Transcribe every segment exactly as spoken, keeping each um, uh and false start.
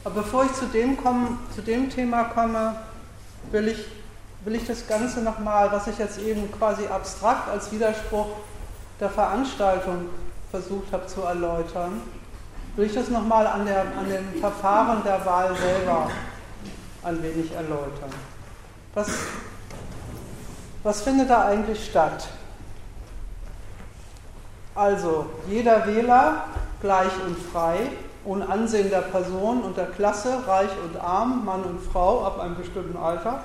Aber bevor ich zu dem, komme, zu dem Thema komme, will ich, will ich das Ganze nochmal, was ich jetzt eben quasi abstrakt als Widerspruch der Veranstaltung versucht habe zu erläutern, will ich das nochmal an, der, an dem Verfahren der Wahl selber ein wenig erläutern. Was, was findet da eigentlich statt? Also, jeder Wähler, gleich und frei, ohne Ansehen der Person und der Klasse, reich und arm, Mann und Frau ab einem bestimmten Alter,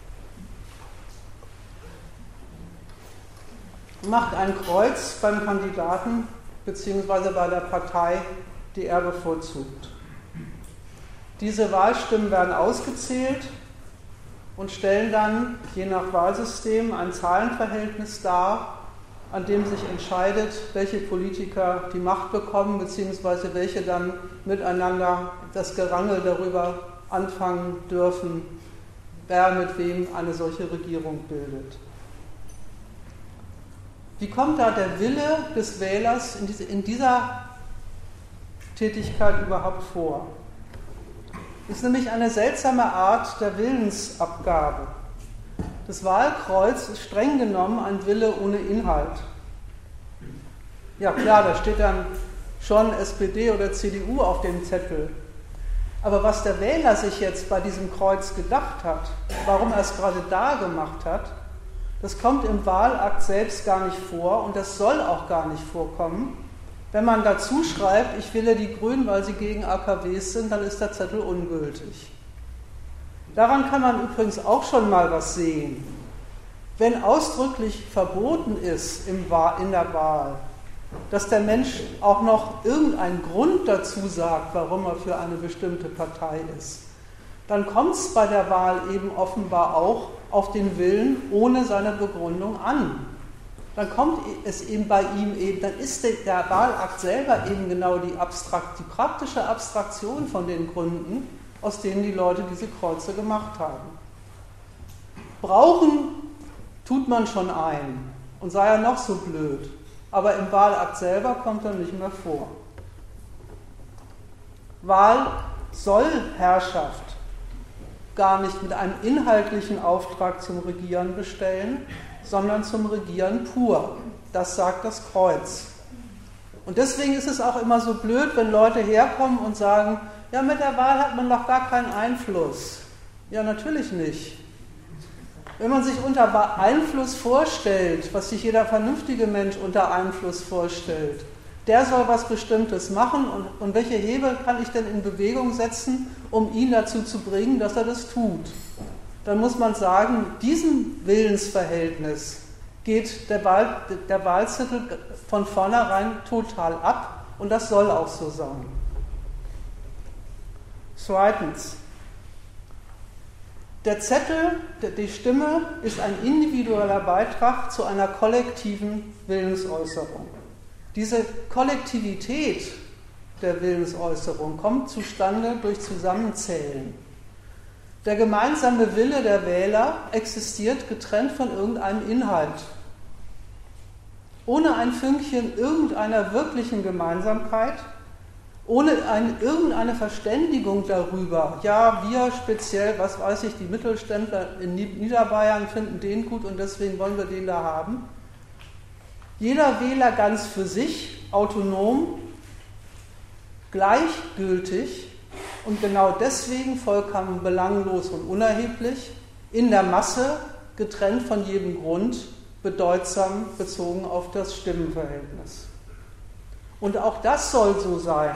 macht ein Kreuz beim Kandidaten bzw. bei der Partei, die er bevorzugt. Diese Wahlstimmen werden ausgezählt und stellen dann, je nach Wahlsystem, ein Zahlenverhältnis dar, an dem sich entscheidet, welche Politiker die Macht bekommen, beziehungsweise welche dann miteinander das Gerangel darüber anfangen dürfen, wer mit wem eine solche Regierung bildet. Wie kommt da der Wille des Wählers in, diese, in dieser Tätigkeit überhaupt vor? Das ist nämlich eine seltsame Art der Willensabgabe. Das Wahlkreuz ist streng genommen ein Wille ohne Inhalt. Ja klar, da steht dann schon S P D oder C D U auf dem Zettel. Aber was der Wähler sich jetzt bei diesem Kreuz gedacht hat, warum er es gerade da gemacht hat, das kommt im Wahlakt selbst gar nicht vor und das soll auch gar nicht vorkommen. Wenn man dazu schreibt, ich wähle die Grünen, weil sie gegen A K Ws sind, dann ist der Zettel ungültig. Daran kann man übrigens auch schon mal was sehen. Wenn ausdrücklich verboten ist in der Wahl, dass der Mensch auch noch irgendeinen Grund dazu sagt, warum er für eine bestimmte Partei ist, dann kommt es bei der Wahl eben offenbar auch auf den Willen ohne seine Begründung an. Dann kommt es eben bei ihm eben, dann ist der, der Wahlakt selber eben genau die, abstrakt, die praktische Abstraktion von den Gründen, aus denen die Leute diese Kreuze gemacht haben. Brauchen tut man schon ein und sei er noch so blöd, aber im Wahlakt selber kommt er nicht mehr vor. Wahl soll Herrschaft gar nicht mit einem inhaltlichen Auftrag zum Regieren bestellen, sondern zum Regieren pur. Das sagt das Kreuz. Und deswegen ist es auch immer so blöd, wenn Leute herkommen und sagen, ja, mit der Wahl hat man doch gar keinen Einfluss. Ja, natürlich nicht. Wenn man sich unter Einfluss vorstellt, was sich jeder vernünftige Mensch unter Einfluss vorstellt, der soll was Bestimmtes machen und, und welche Hebel kann ich denn in Bewegung setzen, um ihn dazu zu bringen, dass er das tut? Dann muss man sagen, diesem Willensverhältnis geht der, Wahl, der Wahlzettel von vornherein total ab und das soll auch so sein. Zweitens, der Zettel, die Stimme ist ein individueller Beitrag zu einer kollektiven Willensäußerung. Diese Kollektivität der Willensäußerung kommt zustande durch Zusammenzählen. Der gemeinsame Wille der Wähler existiert getrennt von irgendeinem Inhalt. Ohne ein Fünkchen irgendeiner wirklichen Gemeinsamkeit, ohne eine, irgendeine Verständigung darüber, ja, wir speziell, was weiß ich, die Mittelständler in Niederbayern finden den gut und deswegen wollen wir den da haben. Jeder Wähler ganz für sich, autonom, gleichgültig und genau deswegen vollkommen belanglos und unerheblich, in der Masse, getrennt von jedem Grund, bedeutsam bezogen auf das Stimmenverhältnis. Und auch das soll so sein.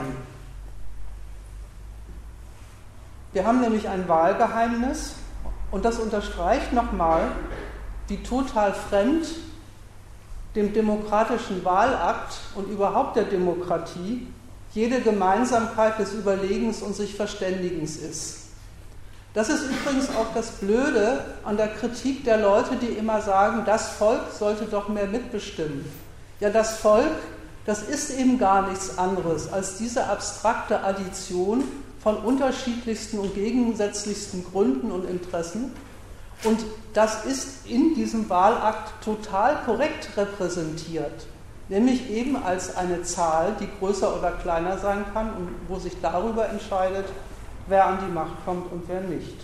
Wir haben nämlich ein Wahlgeheimnis und das unterstreicht nochmal, wie total fremd dem demokratischen Wahlakt und überhaupt der Demokratie jede Gemeinsamkeit des Überlegens und sich Verständigens ist. Das ist übrigens auch das Blöde an der Kritik der Leute, die immer sagen, das Volk sollte doch mehr mitbestimmen. Ja, das Volk, das ist eben gar nichts anderes als diese abstrakte Addition von unterschiedlichsten und gegensätzlichsten Gründen und Interessen. Und das ist in diesem Wahlakt total korrekt repräsentiert, nämlich eben als eine Zahl, die größer oder kleiner sein kann und wo sich darüber entscheidet, wer an die Macht kommt und wer nicht.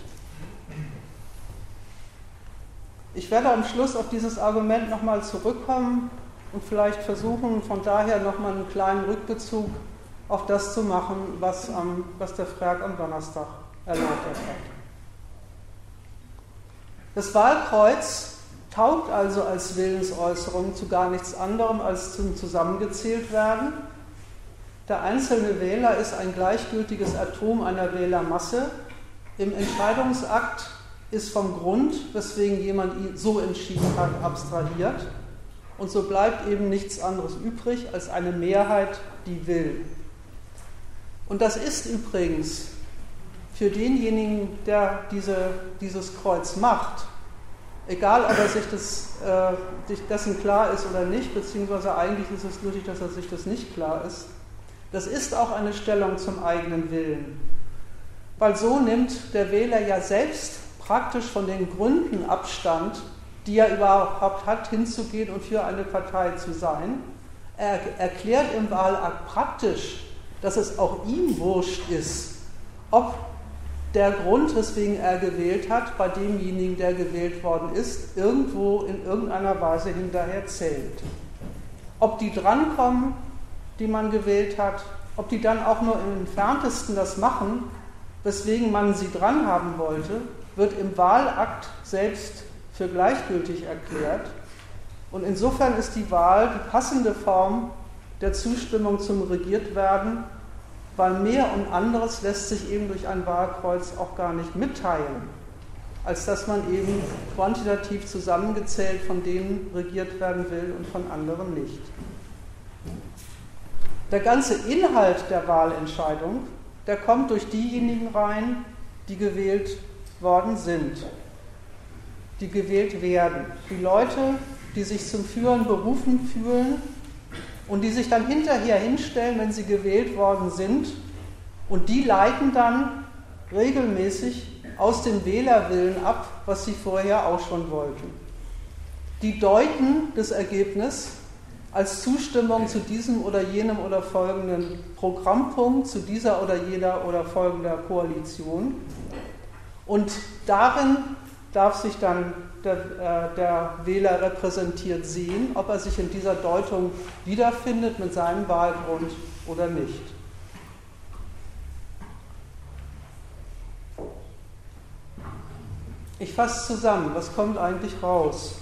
Ich werde am Schluss auf dieses Argument nochmal zurückkommen und vielleicht versuchen, von daher nochmal einen kleinen Rückbezug auf das zu machen, was, am, was der Frerk am Donnerstag erläutert hat. Das Wahlkreuz taugt also als Willensäußerung zu gar nichts anderem als zum Zusammengezähltwerden. Der einzelne Wähler ist ein gleichgültiges Atom einer Wählermasse. Im Entscheidungsakt ist vom Grund, weswegen jemand so entschieden hat, abstrahiert. Und so bleibt eben nichts anderes übrig als eine Mehrheit, die will. Und das ist übrigens für denjenigen, der diese, dieses Kreuz macht, egal ob er sich, das, äh, sich dessen klar ist oder nicht, beziehungsweise eigentlich ist es nötig, dass er sich das nicht klar ist, das ist auch eine Stellung zum eigenen Willen. Weil so nimmt der Wähler ja selbst praktisch von den Gründen Abstand, die er überhaupt hat, hinzugehen und für eine Partei zu sein. Er erklärt im Wahlakt praktisch, dass es auch ihm wurscht ist, ob der Grund, weswegen er gewählt hat, bei demjenigen, der gewählt worden ist, irgendwo in irgendeiner Weise hinterher zählt. Ob die drankommen, die man gewählt hat, ob die dann auch nur im Entferntesten das machen, weswegen man sie dran haben wollte, wird im Wahlakt selbst für gleichgültig erklärt. Und insofern ist die Wahl die passende Form der Zustimmung zum Regiertwerden, weil mehr und anderes lässt sich eben durch ein Wahlkreuz auch gar nicht mitteilen, als dass man eben quantitativ zusammengezählt von denen regiert werden will und von anderen nicht. Der ganze Inhalt der Wahlentscheidung, der kommt durch diejenigen rein, die gewählt worden sind, die gewählt werden. Die Leute, die sich zum Führen berufen fühlen und die sich dann hinterher hinstellen, wenn sie gewählt worden sind, und die leiten dann regelmäßig aus dem Wählerwillen ab, was sie vorher auch schon wollten. Die deuten das Ergebnis als Zustimmung zu diesem oder jenem oder folgenden Programmpunkt, zu dieser oder jener oder folgender Koalition. Und darin darf sich dann der, äh, der Wähler repräsentiert sehen, ob er sich in dieser Deutung wiederfindet mit seinem Wahlgrund oder nicht. Ich fasse zusammen, was kommt eigentlich raus?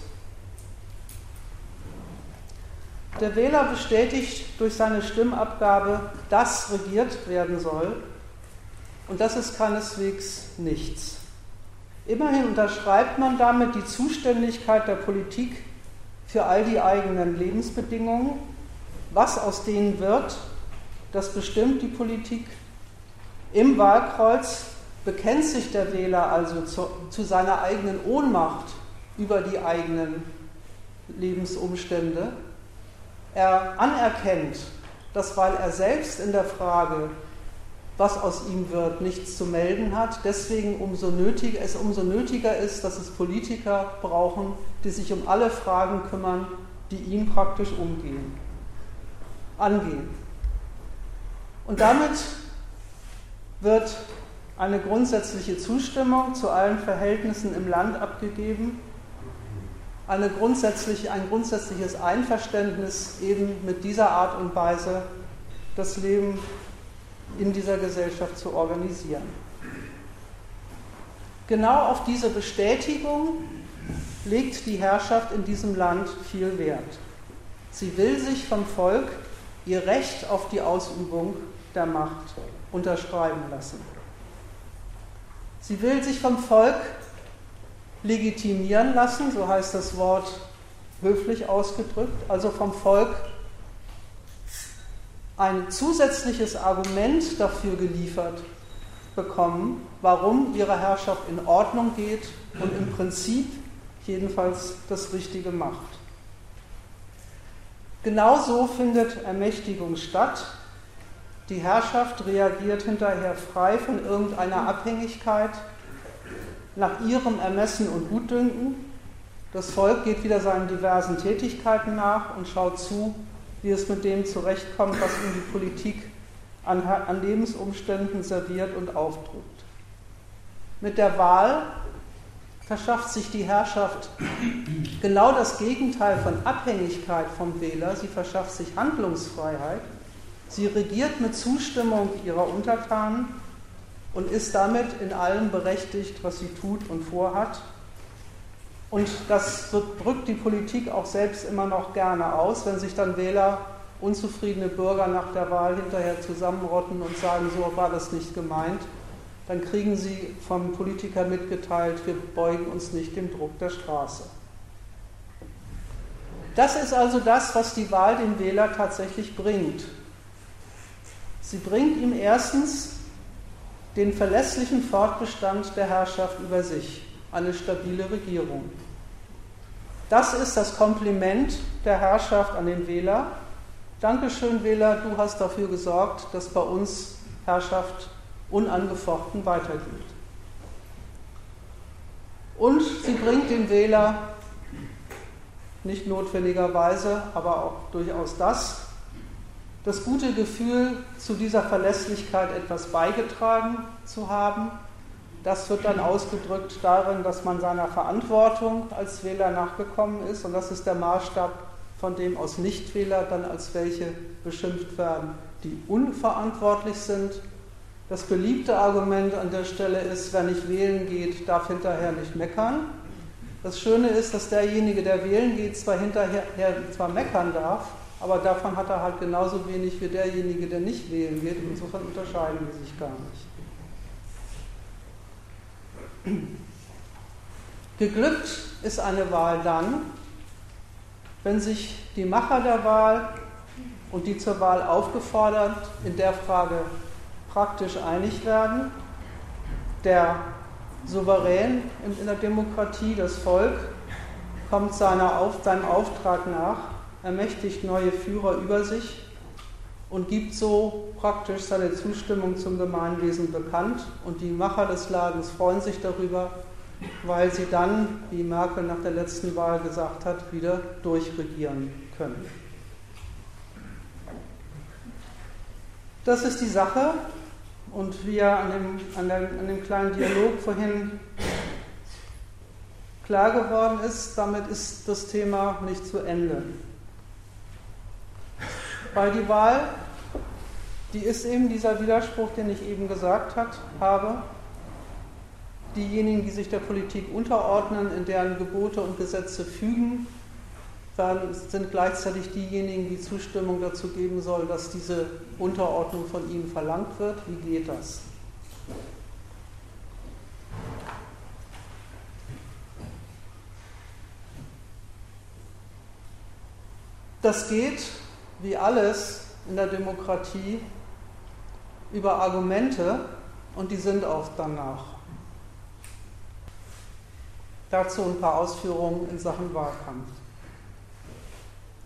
Der Wähler bestätigt durch seine Stimmabgabe, dass regiert werden soll, und das ist keineswegs nichts. Immerhin unterschreibt man damit die Zuständigkeit der Politik für all die eigenen Lebensbedingungen. Was aus denen wird, das bestimmt die Politik. Im Wahlkreuz bekennt sich der Wähler also zu, zu seiner eigenen Ohnmacht über die eigenen Lebensumstände. Er anerkennt, dass, weil er selbst in der Frage, was aus ihm wird, nichts zu melden hat, deswegen umso nötiger, es umso nötiger ist, dass es Politiker brauchen, die sich um alle Fragen kümmern, die ihm praktisch umgehen, angehen. Und damit wird eine grundsätzliche Zustimmung zu allen Verhältnissen im Land abgegeben, eine grundsätzliche, ein grundsätzliches Einverständnis eben mit dieser Art und Weise, das Leben in dieser Gesellschaft zu organisieren. Genau auf diese Bestätigung legt die Herrschaft in diesem Land viel Wert. Sie will sich vom Volk ihr Recht auf die Ausübung der Macht unterschreiben lassen. Sie will sich vom Volk legitimieren lassen, so heißt das Wort höflich ausgedrückt, also vom Volk ein zusätzliches Argument dafür geliefert bekommen, warum ihre Herrschaft in Ordnung geht und im Prinzip jedenfalls das Richtige macht. Genauso findet Ermächtigung statt. Die Herrschaft reagiert hinterher frei von irgendeiner Abhängigkeit nach ihrem Ermessen und Gutdünken. Das Volk geht wieder seinen diversen Tätigkeiten nach und schaut zu, wie es mit dem zurechtkommt, was ihm die Politik an, an Lebensumständen serviert und aufdrückt. Mit der Wahl verschafft sich die Herrschaft genau das Gegenteil von Abhängigkeit vom Wähler. Sie verschafft sich Handlungsfreiheit. Sie regiert mit Zustimmung ihrer Untertanen und ist damit in allem berechtigt, was sie tut und vorhat. Und das drückt die Politik auch selbst immer noch gerne aus, wenn sich dann Wähler, unzufriedene Bürger nach der Wahl hinterher zusammenrotten und sagen, so war das nicht gemeint. Dann kriegen sie vom Politiker mitgeteilt, wir beugen uns nicht dem Druck der Straße. Das ist also das, was die Wahl dem Wähler tatsächlich bringt. Sie bringt ihm erstens den verlässlichen Fortbestand der Herrschaft über sich, eine stabile Regierung. Das ist das Kompliment der Herrschaft an den Wähler. Dankeschön, Wähler, du hast dafür gesorgt, dass bei uns Herrschaft unangefochten weitergeht. Und sie bringt dem Wähler nicht notwendigerweise, aber auch durchaus das, das gute Gefühl, zu dieser Verlässlichkeit etwas beigetragen zu haben. Das wird dann ausgedrückt darin, dass man seiner Verantwortung als Wähler nachgekommen ist. Und das ist der Maßstab, von dem aus Nichtwähler dann als welche beschimpft werden, die unverantwortlich sind. Das beliebte Argument an der Stelle ist, wer nicht wählen geht, darf hinterher nicht meckern. Das Schöne ist, dass derjenige, der wählen geht, zwar hinterher zwar meckern darf, aber davon hat er halt genauso wenig wie derjenige, der nicht wählen geht. Insofern unterscheiden die sich gar nicht. Geglückt ist eine Wahl dann, wenn sich die Macher der Wahl und die zur Wahl aufgefordert in der Frage praktisch einig werden. Der Souverän in der Demokratie, das Volk, kommt seiner auf, seinem Auftrag nach, ermächtigt neue Führer über sich und gibt so praktisch seine Zustimmung zum Gemeinwesen bekannt. Und die Macher des Ladens freuen sich darüber, weil sie dann, wie Merkel nach der letzten Wahl gesagt hat, wieder durchregieren können. Das ist die Sache. Und wie ja an dem, an, der, an dem kleinen Dialog vorhin klar geworden ist, damit ist das Thema nicht zu Ende. Weil die Wahl, die ist eben dieser Widerspruch, den ich eben gesagt hat, habe. Diejenigen, die sich der Politik unterordnen, in deren Gebote und Gesetze fügen, sind gleichzeitig diejenigen, die Zustimmung dazu geben sollen, dass diese Unterordnung von ihnen verlangt wird. Wie geht das? Das geht, wie alles in der Demokratie, über Argumente und die sind auch danach. Dazu ein paar Ausführungen in Sachen Wahlkampf.